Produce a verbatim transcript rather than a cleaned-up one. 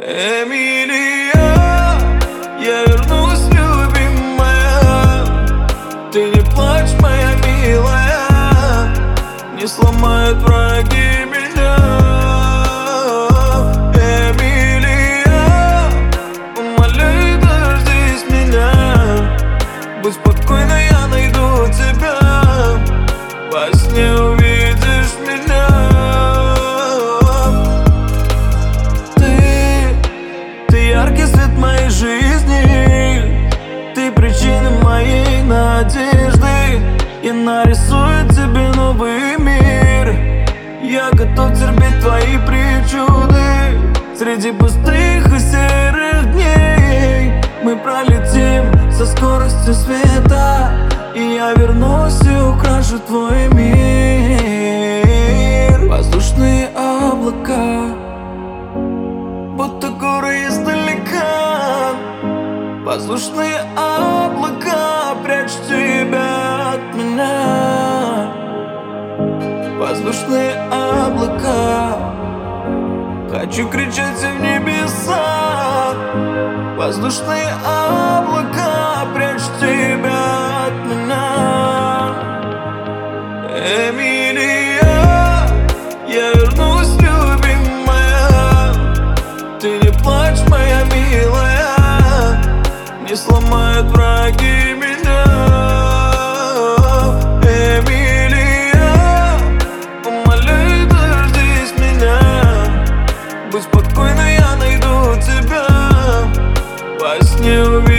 Эмилия, я вернусь, любимая. Ты не плачь, моя милая, не сломают враги меня. Эмилия, умоляю, дождись меня. Будь спокойна, я найду тебя. Во сне увидишь меня. Яркий свет моей жизни, ты причина моей надежды. Я нарисую тебе новый мир. Я готов терпеть твои причуды. Среди пустых и серых дней мы пролетим со скоростью света. И я вернусь и украшу твой мир. Воздушные облака, будто горы издалека. Воздушные облака, прячь тебя от меня. Воздушные облака, хочу кричать в небеса. Воздушные облака, прячь тебя от меня. Эмилия, я вернусь, любимая. Ты не плачь, моя милая, не сломают враги меня. Эмилия, умоляю, дождись меня. Будь спокойна, я найду тебя. Во сне увидишь.